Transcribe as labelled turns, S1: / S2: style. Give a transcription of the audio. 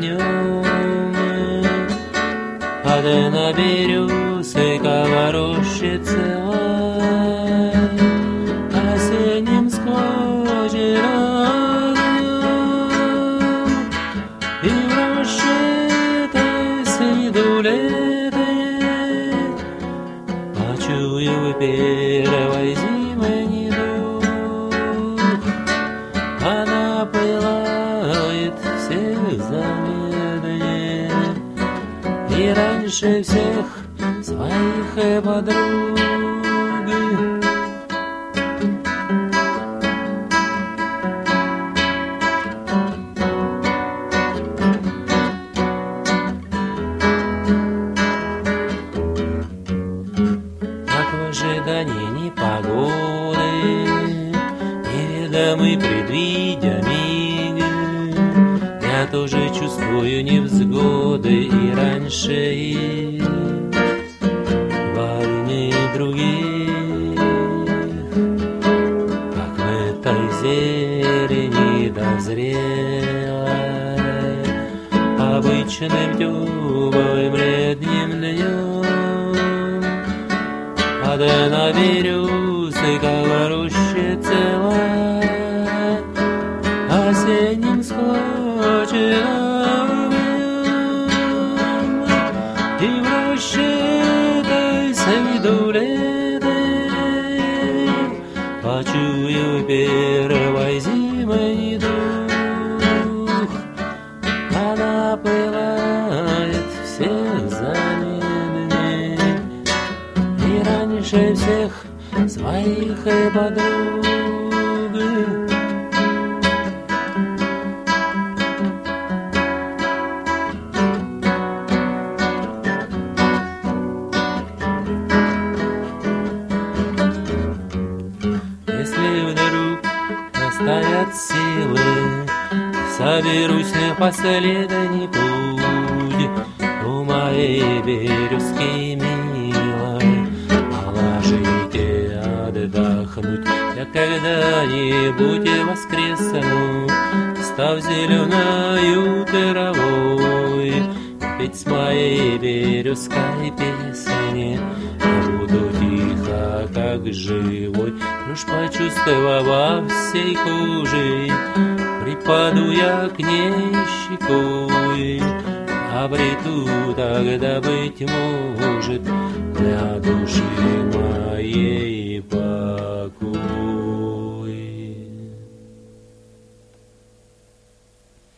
S1: днем. А ты на березках роще целой, осенним сквозером, и в роще той среду летает, почую первой зимы недуг. Она пылает всех замедленнее, и раньше всех своих подруг. Как в ожидании непогоды, неведомый предвидя миг, я тоже чувствую невзгоды и раньше их, вольнее других. Как в этой зелени дозрелой, обычным теплым летним днем, а ты на березках роще целой, осенним склоченным, и в роще той среду летает, почую первой зимы недуг. Она пылает всех замедленнее, и раньше всех своих подруг. Если вдруг оставят силы, соберусь на последний путь у моей березки милой. Положите отдохнуть, я когда-нибудь воскресну, став зеленою травой, петь с моей березкой песни. Я буду тихо, как живой, лишь почувствовав всей кожей, припаду я к ней щекой, обрету тогда, быть может, для души моей покой.